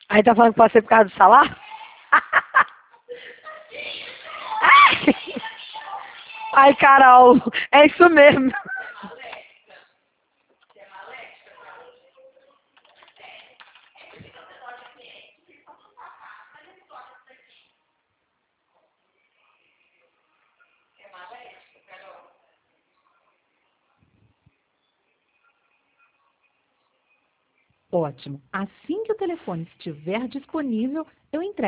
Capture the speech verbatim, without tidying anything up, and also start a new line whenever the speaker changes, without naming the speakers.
Aí tá falando que pode ser por causa do salário? Ai, Carol, é isso mesmo.
Ótimo. Assim que o telefone estiver disponível, eu entrego.